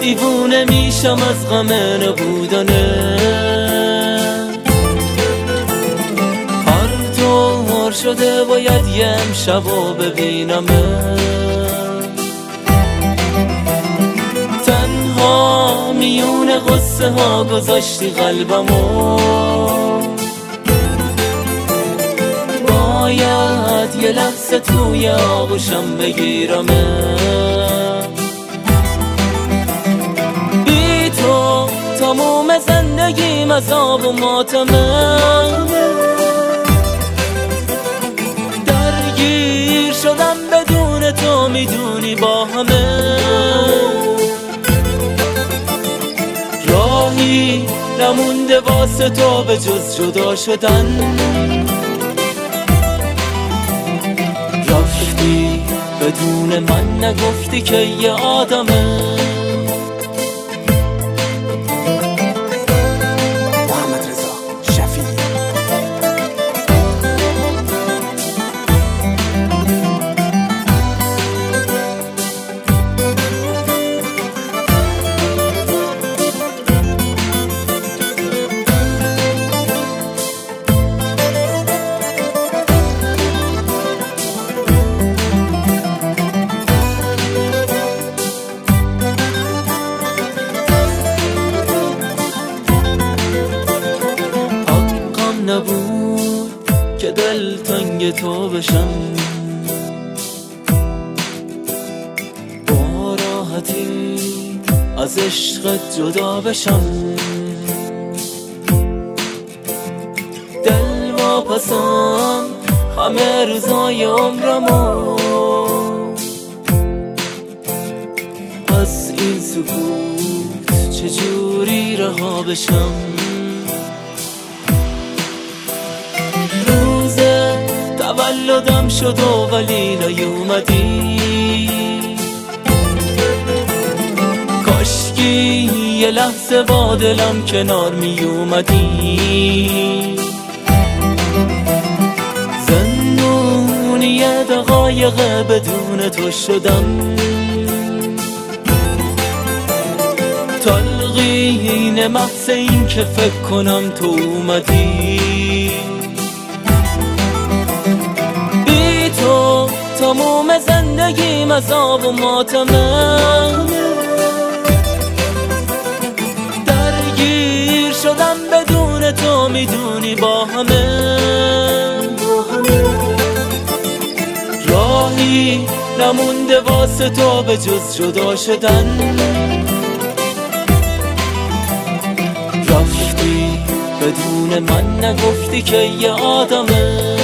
دیوونه میشم از غم نبودنه. هر طور شده باید یه امشبا ببینمه. تنها میون قصه ها گذاشتی قلبمو. باید یه لحظه توی آغوشم بگیرمه. بی تو تموم زندگیم عذاب و ماتمه. درگیر شدم بدون تو میدونی با همه. راهی نمونده واسه تو به جز جدا شدن. رفتی بدون من نگفتی که یه آدمه. محمد رضا شفیع. نبود که دل تنگ تو بشم. با راحتی از عشقت جدا بشم. دل واپسم همه روزای عمرمو. از این سکوت چجوری رها بشم. تولدم شد و ولی نیومدی. کاشکی یه لحظه با دلم کنار میومدی. زندونی دقایق بدون تو شدم. تلقین محض این که فکر کنم تو اومدی. تو تموم زندگیم عذاب و ماتمه. درگیر شدم بدون تو میدونی با همه. راهی نمونده واسه تو به جز جدا شدن. رفتی بدون من نگفتی که یه آدمه.